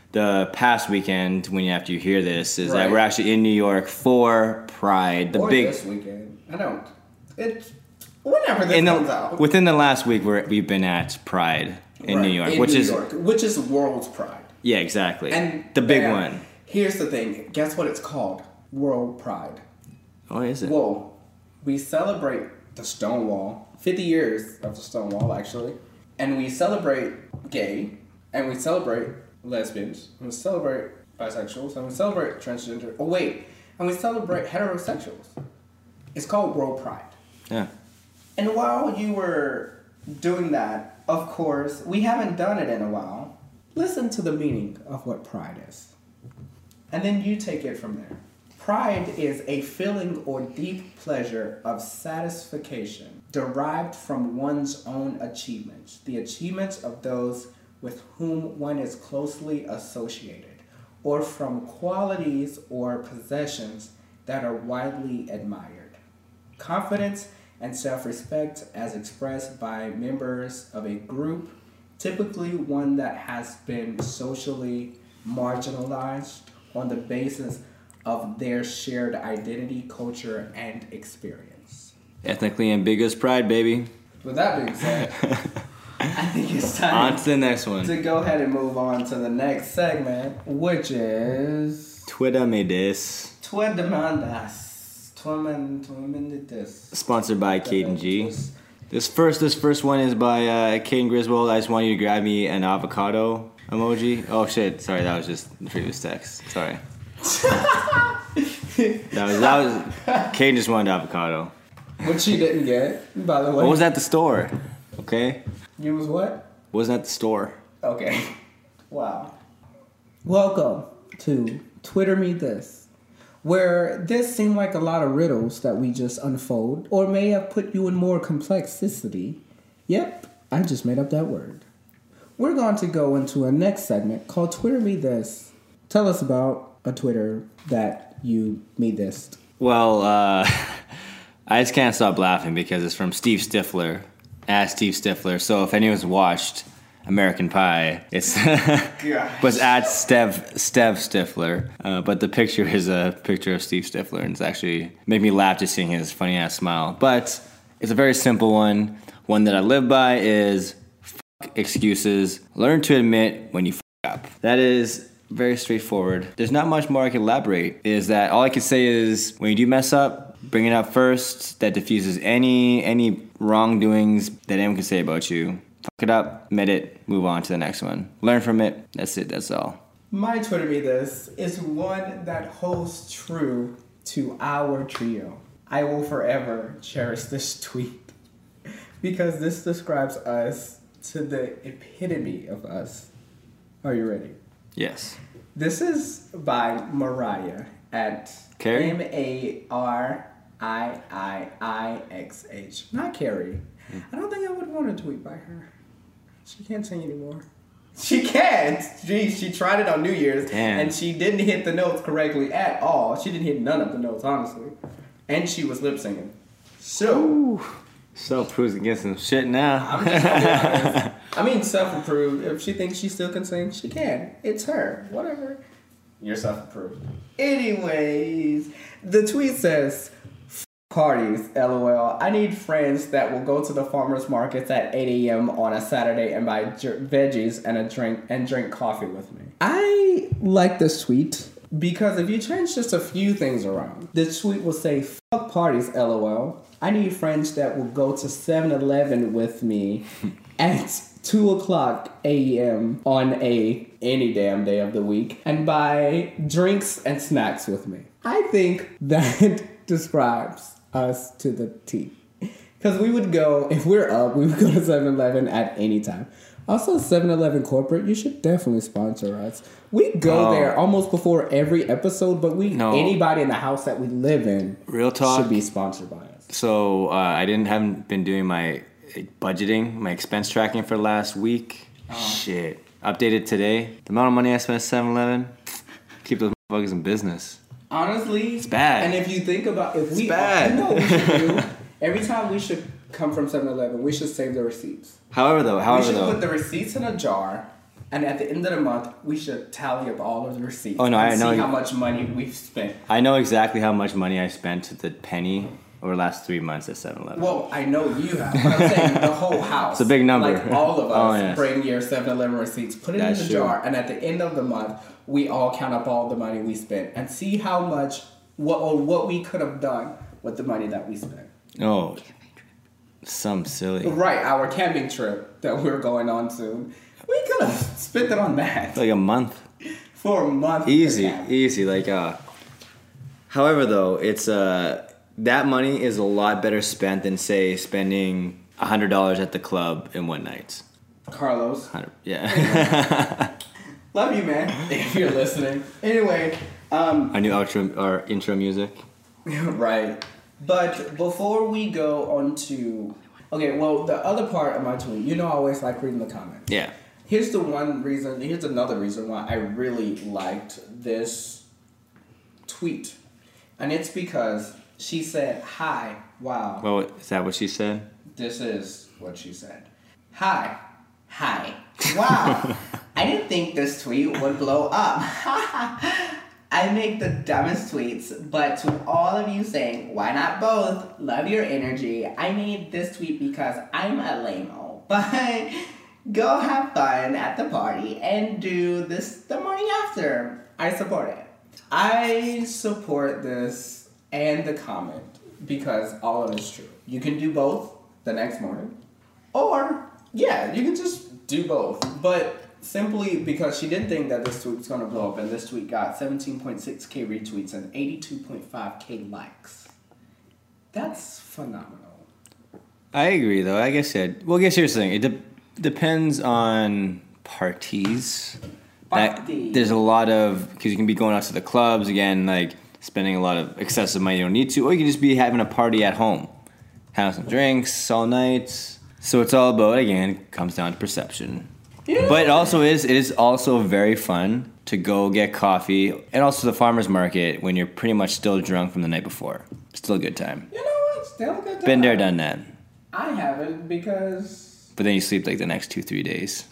the past weekend, after you hear this, is that Right. we're actually in New York for Pride. Or this weekend. I don't. It's whenever this comes out. Within the last week, we've been at Pride in Right, New York, in which New is York, which is World Pride. yeah, exactly, And the big man, one. Here's the thing. Guess what it's called? World Pride. Oh, is it? Well, we celebrate the Stonewall, 50 years of the Stonewall, actually. And we celebrate gay, and we celebrate lesbians, and we celebrate bisexuals, and we celebrate transgender. Oh, wait. And we celebrate heterosexuals. It's called World Pride. Yeah. And while you were doing that, of course, we haven't done it in a while. Listen to the meaning of what pride is. And then you take it from there. Pride is a feeling or deep pleasure of satisfaction derived from one's own achievements, the achievements of those with whom one is closely associated, or from qualities or possessions that are widely admired. Confidence and self-respect as expressed by members of a group, typically one that has been socially marginalized on the basis of their shared identity, culture, and experience. Ethnically ambiguous pride, baby. With that being said, I think it's time On to the next one. to go ahead and move on to the next segment, which is Twitter made this. Twe Demandas. Twemenditis. Sponsored by Kate and G. This first one is by Kate and Griswold. I just want you to grab me an avocado emoji. Oh shit! Sorry, that was just the previous text. Sorry. that was Kate just wanted avocado. Which she didn't get, by the way. What was at the store? Okay. You was what? Wasn't at the store. Okay. Wow. Welcome to Twitter Me This, where this seemed like a lot of riddles that we just unfold, or may have put you in more complexity. Yep, I just made up that word. We're going to go into a next segment called Twitter Me This. Tell us about a Twitter that you me thised. Well, I just can't stop laughing because it's from Steve Stifler, at Steve Stifler. So if anyone's watched American Pie, it's was at Stev Stifler. But the picture is a picture of Steve Stifler, and it's actually made me laugh just seeing his funny ass smile. But it's a very simple one. One that I live by is fuck excuses. Learn to admit when you fuck up. That is very straightforward. There's not much more I can elaborate. Is that all I can say is when you do mess up, bring it up first. That diffuses any wrongdoings that anyone can say about you. Fuck it up, admit it, move on to the next one. Learn from it. That's it. That's all. My Twitter Me This is one that holds true to our trio. I will forever cherish this tweet because this describes us to the epitome of us. Are you ready? Yes. This is by Mariah at Carrie? MARIIIXH. Not Carrie. I don't think I would want to tweet by her. She can't sing anymore. She can't. She tried it on New Year's Damn. and she didn't hit the notes correctly at all. She didn't hit none of the notes, honestly. And she was lip singing. So, Self-proves against some shit now. I'm just gonna be honest. I mean, self-approved. If she thinks she still can sing, she can. It's her. Whatever. You're self-approved. Anyways, the tweet says, "F parties, LOL. I need friends that will go to the farmers markets at 8 a.m. on a Saturday and buy veggies and drink coffee with me." I like this tweet because if you change just a few things around, the tweet will say, "Fuck parties, LOL. I need friends that will go to 7-Eleven with me at 2:00 a.m. on any damn day of the week and buy drinks and snacks with me." I think that describes us to the T. Because we would go, if we're up, we would go to 7-Eleven at any time. Also, 7-Eleven corporate, you should definitely sponsor us. We go there almost before every episode, but anybody in the house that we live in Real talk. should be sponsored by us. So I haven't been doing my budgeting, my expense tracking for the last week. Shit. Updated today. The amount of money I spent at 7-Eleven, keep those motherfuckers in business. Honestly, It's bad. And if you think about bad. you know what we should do? Every time we should come from 7-Eleven, we should save the receipts. However We should though, put the receipts in a jar And at the end of the month, we should tally up all of the receipts. Oh, no, I and know. see how much money we've spent. I know exactly how much money I spent to the penny over the last 3 months at 7-Eleven. Well, I know you have, but I'm saying the whole house. It's a big number. Like all of us yes. bring your 7-Eleven receipts, put it That's in the true. jar, and at the end of the month, we all count up all the money we spent and see how much, what we could have done with the money that we spent. Oh, some silly. Right, our camping trip that we're going on soon. We could have spent it on that Like a month. for a month. Easy. Like, however, though, it's that money is a lot better spent than, say, spending $100 at the club in one night. Carlos. Yeah. Love you, man, if you're listening. Anyway, Our new outro or intro music. right. But before we go on to... Okay, well, the other part of my tweet, you know I always like reading the comments. Yeah. Here's another reason why I really liked this tweet. And it's because she said, hi, wow. Well, is that what she said? This is what she said. Hi, wow. I didn't think this tweet would blow up. I make the dumbest tweets, but to all of you saying, why not both? Love your energy. I made this tweet because I'm a lame-o. But go have fun at the party and do this the morning after. I support it. I support this and the comment because all of it's true. You can do both the next morning. Or, yeah, you can just do both. But simply because she didn't think that this tweet was going to blow up, and this tweet got 17.6k retweets and 82.5k likes. That's phenomenal. I agree, though. I guess here's the thing. It depends on parties. There's a lot of... Because you can be going out to the clubs, again, like, spending a lot of excessive money you don't need to. Or you can just be having a party at home. Having some drinks all night. So it's all about, again, comes down to perception. Yeah. But it is also very fun to go get coffee and also the farmer's market when you're pretty much still drunk from the night before. Still a good time. You know what? Still a good time. Been there, done that. I haven't because... But then you sleep like the next 2-3 days.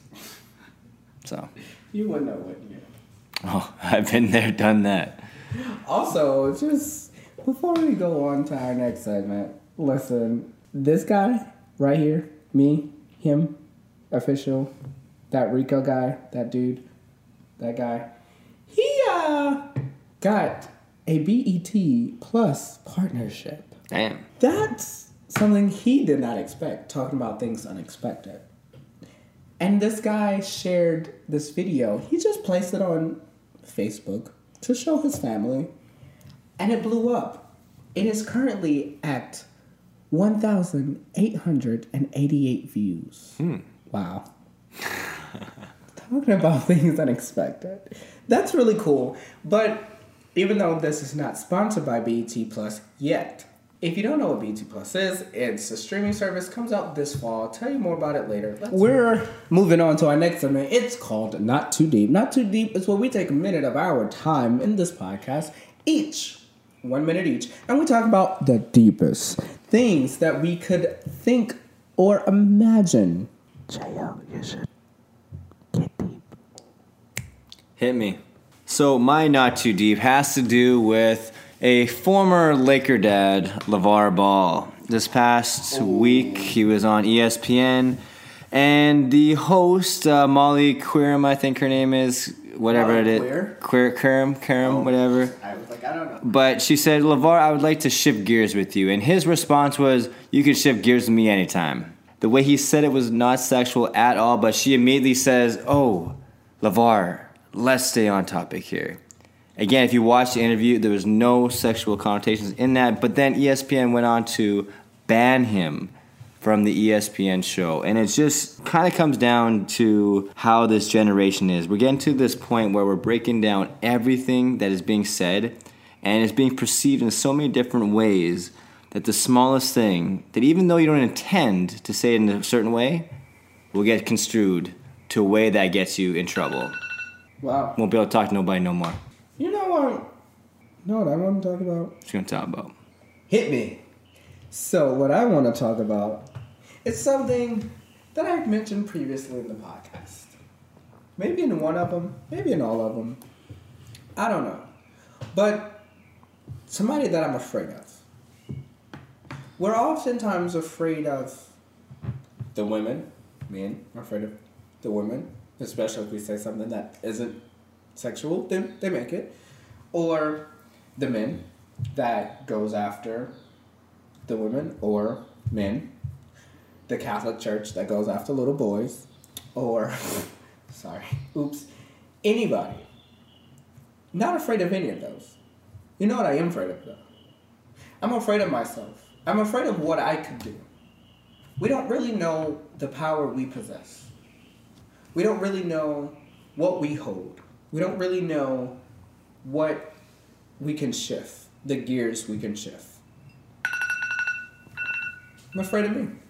So. You wouldn't know what you... Oh, I've been there, done that. Also, just before we go on to our next segment, listen, this guy right here, me, him, official, that Rico guy, that dude, that guy, he got a BET Plus partnership. Damn. That's something he did not expect, talking about things unexpected. And this guy shared this video. He just placed it on Facebook to show his family, and it blew up. It is currently at 1,888 views. Wow. Talking about things unexpected. That's really cool. But even though this is not sponsored by BET Plus yet, if you don't know what BET Plus is, it's a streaming service, comes out this fall. I'll tell you more about it later. We're moving on to our next segment. It's called Not Too Deep. Not Too Deep is where we take a minute of our time in this podcast, each, 1 minute each, and we talk about the deepest things that we could think or imagine. J.O., you should get deep. Hit me. So my Not Too Deep has to do with a former Laker dad, LeVar Ball. This past week, he was on ESPN, and the host, Molly Querim, I think her name is, whatever Molly it is. Querim, whatever. I was like, I don't know. But she said, LeVar, I would like to shift gears with you. And his response was, you can shift gears with me anytime. The way he said it was not sexual at all, but she immediately says, oh, LeVar, let's stay on topic here. Again, if you watch the interview, there was no sexual connotations in that, but then ESPN went on to ban him from the ESPN show. And it just kind of comes down to how this generation is. We're getting to this point where we're breaking down everything that is being said, and it's being perceived in so many different ways that the smallest thing, that even though you don't intend to say it in a certain way, will get construed to a way that gets you in trouble. Wow. Won't be able to talk to nobody no more. You know what? You know what I want to talk about? What you gonna talk about? Hit me. So what I want to talk about is something that I've mentioned previously in the podcast. Maybe in one of them. Maybe in all of them. I don't know. But somebody that I'm afraid of. We're oftentimes afraid of the women. Men are afraid of the women. Especially if we say something that isn't sexual, then they make it. Or the men that goes after the women, or men. The Catholic Church that goes after little boys. Or, anybody. Not afraid of any of those. You know what I am afraid of, though? I'm afraid of myself. I'm afraid of what I could do. We don't really know the power we possess. We don't really know what we hold. We don't really know what we can shift, the gears we can shift. I'm afraid of me.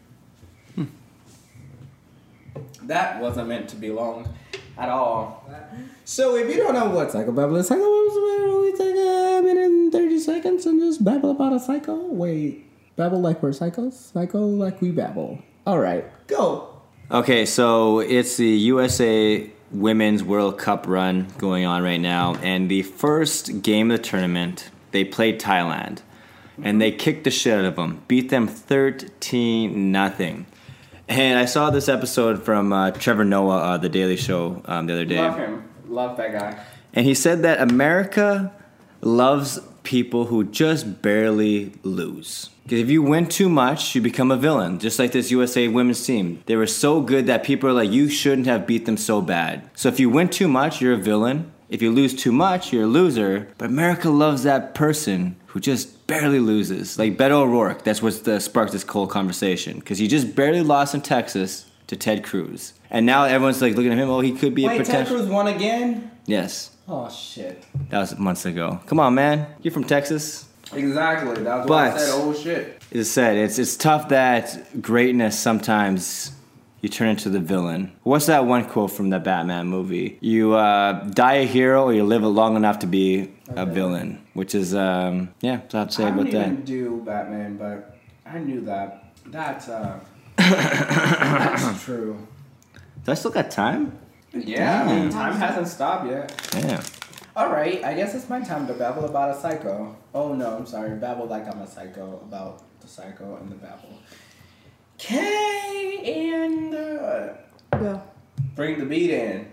That wasn't meant to be long at all. So if you don't know what Psychobabble is, we take a minute and 30 seconds and just babble about a psycho. Wait, babble like we're psychos? Psycho like we babble. All right, go. Okay, so it's the USA Women's World Cup run going on right now, and the first game of the tournament, they played Thailand, and they kicked the shit out of them, beat them 13-0. And I saw this episode from Trevor Noah, The Daily Show, the other day. Love him. Love that guy. And he said that America loves people who just barely lose. Because if you win too much, you become a villain. Just like this USA women's team. They were so good that people are like, you shouldn't have beat them so bad. So if you win too much, you're a villain. If you lose too much, you're a loser. But America loves that person who just barely loses. Like Beto O'Rourke, that's what sparked this whole conversation. Because he just barely lost in Texas to Ted Cruz. And now everyone's like looking at him, oh, he could be a potential... Ted Cruz won again? Yes. Oh, shit. That was months ago. Come on, man. You're from Texas. Exactly. That's why I said, oh, shit. As I said, it's tough that greatness sometimes... you turn into the villain. What's that one quote from the Batman movie? You die a hero or you live long enough to be a villain. Which is, that's what I have to say about that. I didn't even do Batman, but I knew that. That's true. Do I still got time? Yeah, I mean, time hasn't stopped yet. Yeah. Alright, I guess it's my time to babble about a psycho. Oh no, I'm sorry. Babble like I'm a psycho about the psycho and the babble. Okay, and Go. bring the beat in.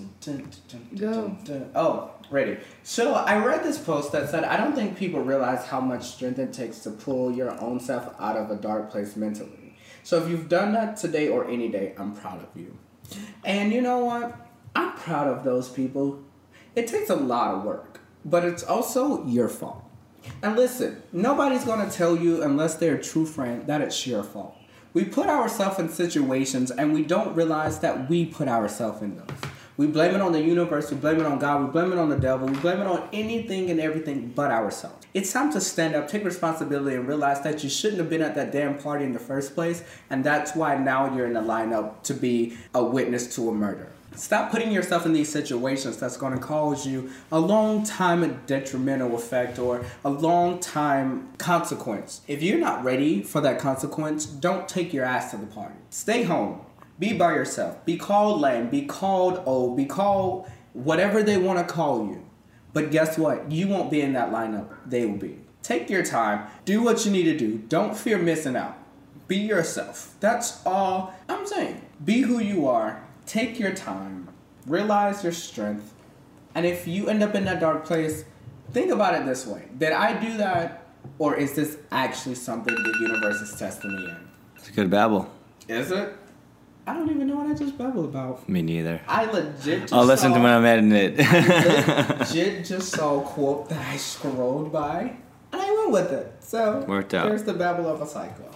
Go. Oh, ready. So I read this post that said, I don't think people realize how much strength it takes to pull your own self out of a dark place mentally. So if you've done that today or any day, I'm proud of you. And you know what? I'm proud of those people. It takes a lot of work, but it's also your fault. And listen, nobody's going to tell you, unless they're a true friend, that it's your fault. We put ourselves in situations and we don't realize that we put ourselves in those. We blame it on the universe, we blame it on God, we blame it on the devil, we blame it on anything and everything but ourselves. It's time to stand up, take responsibility, and realize that you shouldn't have been at that damn party in the first place, and that's why now you're in the lineup to be a witness to a murder. Stop putting yourself in these situations that's going to cause you a long time detrimental effect or a long time consequence. If you're not ready for that consequence, don't take your ass to the party. Stay home. Be by yourself. Be called lame. Be called old. Be called whatever they want to call you. But guess what? You won't be in that lineup. They will be. Take your time. Do what you need to do. Don't fear missing out. Be yourself. That's all I'm saying. Be who you are. Take your time, realize your strength, and if you end up in that dark place, think about it this way. Did I do that, or is this actually something the universe is testing me in? It's a good babble. Is it? I don't even know what I just babbled about. Me neither. I legit just I'll listen to when I'm editing it. I legit just saw a quote that I scrolled by, and I went with it. So, worked out. There's the babble of a psycho.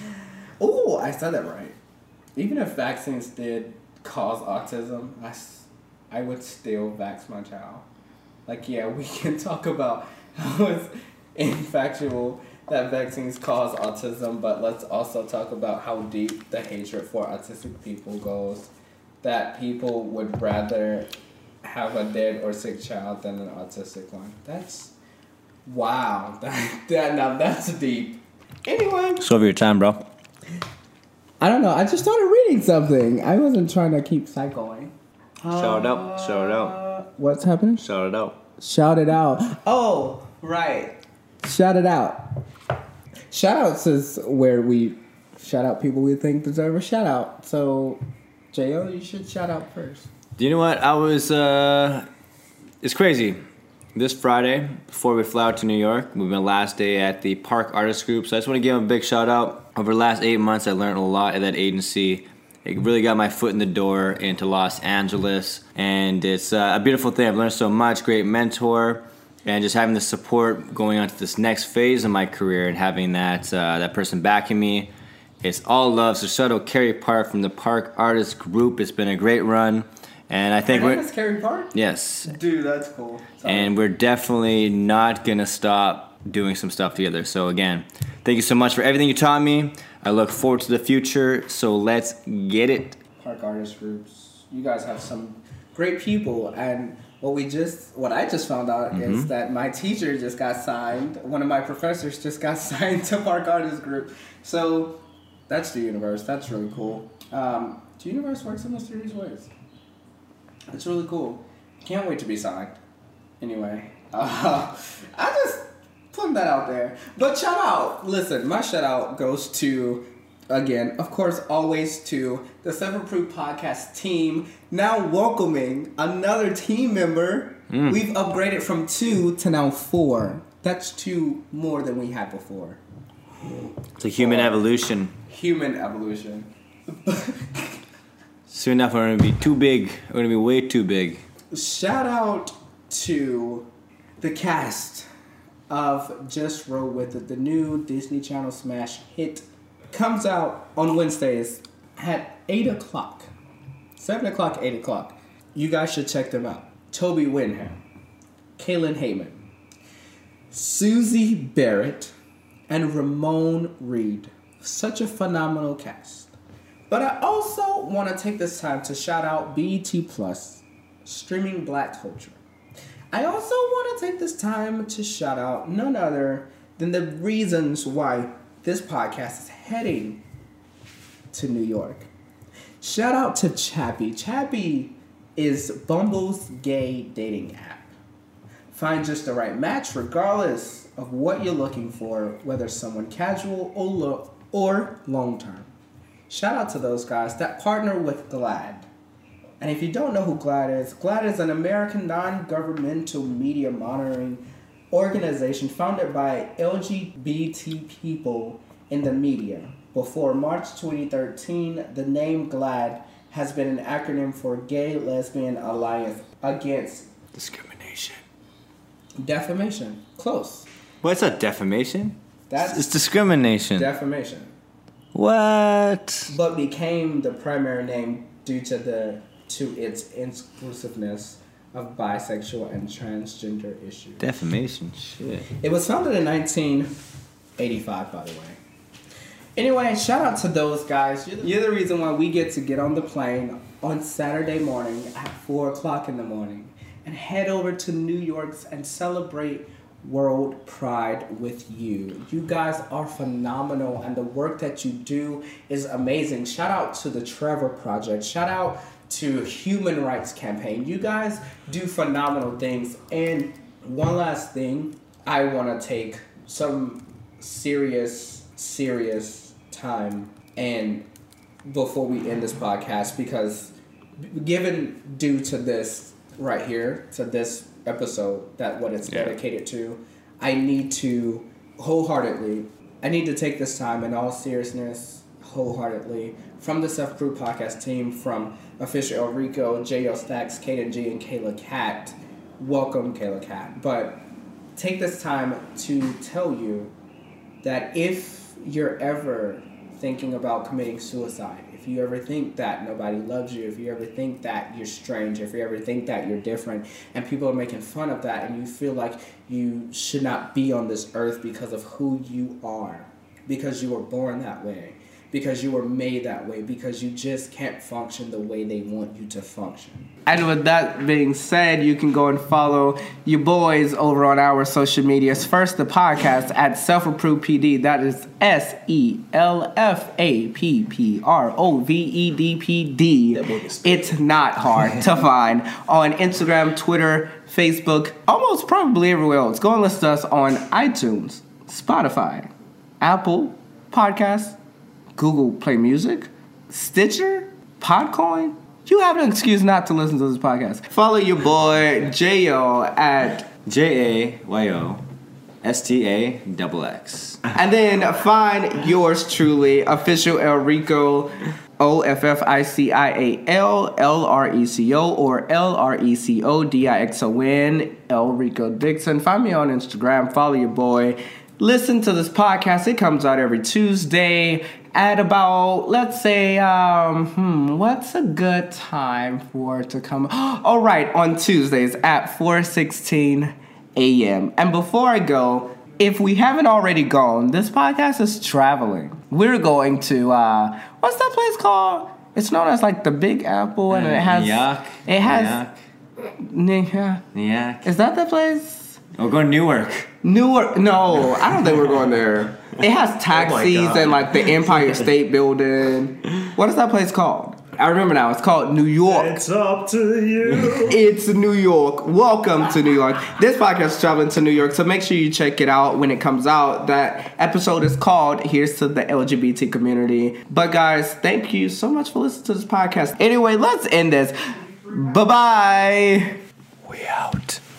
Oh, I said that right. Even if vaccines did cause autism, I would still vax my child. Like, yeah, we can talk about how it's infactual that vaccines cause autism, but let's also talk about how deep the hatred for autistic people goes. That people would rather have a dead or sick child than an autistic one. That's wow. Now that's deep. Anyway. So over your time, bro. I don't know. I just started reading something. I wasn't trying to keep psychoing. Shout out. Shout out. What's happening? Shout it out. Shout it out. Oh, right. Shout it out. Shout outs is where we shout out people we think deserve a shout out. So, J.O., you should shout out first. Do you know what? It's crazy. This Friday, before we fly out to New York, we've been last day at the Park Artist Group. So I just want to give them a big shout out. Over the last 8 months, I learned a lot at that agency. It really got my foot in the door into Los Angeles. And it's a beautiful thing. I've learned so much. Great mentor. And just having the support going on to this next phase of my career and having that person backing me. It's all love. So shout out Carrie Park from the Park Artist Group. It's been a great run. And I think Your name is Carrie Park? Yes. Dude, that's cool. Sorry. And we're definitely not going to stop doing some stuff together. So again, thank you so much for everything you taught me. I look forward to the future. So let's get it. Park Artist Groups. You guys have some great people. And what I just found out is that my teacher just got signed. One of my professors just got signed to Park Artist Group. So that's the universe. That's really cool. The universe works in mysterious ways. It's really cool. Can't wait to be signed. Anyway, I just putting that out there. But shout out. Listen, my shout out goes to, again, of course, always to the Seven Proof Podcast team. Now welcoming another team member. We've upgraded from 2 to now 4. That's 2 more than we had before. It's a human evolution. Human evolution. Soon enough, we're going to be too big. We're going to be way too big. Shout out to the cast of Just Roll With It. The new Disney Channel smash hit comes out on Wednesdays at 8 o'clock. 7 o'clock, 8 o'clock. You guys should check them out. Toby Wyndham, Kaylin Heyman, Susie Barrett, and Ramon Reed. Such a phenomenal cast. But I also want to take this time to shout out BET Plus, streaming Black culture. I also want to take this time to shout out none other than the reasons why this podcast is heading to New York. Shout out to Chappie. Chappie is Bumble's gay dating app. Find just the right match regardless of what you're looking for, whether someone casual or long-term. Shout out to those guys that partner with GLAAD. And if you don't know who GLAAD is an American non-governmental media monitoring organization founded by LGBT people in the media. Before March 2013, the name GLAAD has been an acronym for Gay Lesbian Alliance Against Discrimination. Defamation. Close. What's that, defamation? It's That's discrimination. defamation. What? But became the primary name due to its inclusiveness of bisexual and transgender issues. Defamation? Shit. It was founded in 1985, by the way. Anyway, shout out to those guys. You're the reason why we get to get on the plane on Saturday morning at 4 o'clock in the morning and head over to New York and celebrate World Pride with you. You guys are phenomenal, and the work that you do is amazing. Shout out to the Trevor Project. Shout out to Human Rights Campaign. You guys do phenomenal things. And one last thing, I want to take some serious time and before we end this podcast, because given due to this right here, to this episode, that what it's dedicated to, I need to take this time in all seriousness, wholeheartedly, from the Self Group Podcast team, from Official Enrico, J.O. Stacks, Kaden G, and Kayla Cat. Welcome, Kayla Cat. But take this time to tell you that if you're ever thinking about committing suicide, if you ever think that nobody loves you, if you ever think that you're strange, if you ever think that you're different, and people are making fun of that, and you feel like you should not be on this earth because of who you are, because you were born that way, because you were made that way, because you just can't function the way they want you to function. And with that being said, you can go and follow your boys over on our social medias. First, the podcast at Self-Approved PD. That is SELFAPPROVEDPD. It's not hard to find on Instagram, Twitter, Facebook, almost probably everywhere else. Go and listen to us on iTunes, Spotify, Apple Podcasts, Google Play Music, Stitcher, Podcoin. You have an excuse not to listen to this podcast. Follow your boy J.O. at JAYOSTAXX. And then find yours truly, official El Rico, OFFICIAL, LRECO, or LRECODIXON, El Rico Dixon. Find me on Instagram. Follow your boy. Listen to this podcast. It comes out every Tuesday at about, let's say, what's a good time for it to come? All right, on Tuesdays at 4:16 a.m. And before I go, if we haven't already gone, this podcast is traveling. We're going to, what's that place called? It's known as like the Big Apple, and it has... Nyack. Is that the place? We're going to Newark. Newark? No, I don't think we're going there. It has taxis and like the Empire State Building. What is that place called? I remember now. It's called New York. It's up to you. It's New York. Welcome to New York. This podcast is traveling to New York, so make sure you check it out when it comes out. That episode is called Here's to the LGBT Community. But guys, thank you so much for listening to this podcast. Anyway, let's end this. Bye-bye. We out.